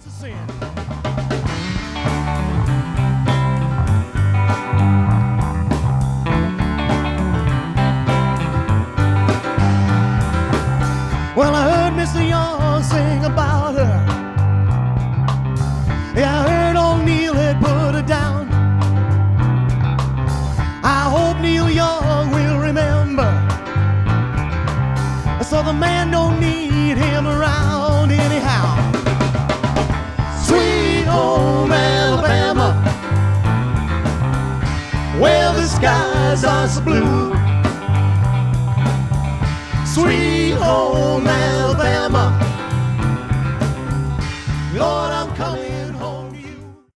Well, I heard Mr. Young sing about her. Yeah, I heard old Neil had put her down. I hope Neil Young will remember, so the man don't need him around anyhow. Sweet home Alabama, where the skies are so blue. Sweet home Alabama, Lord,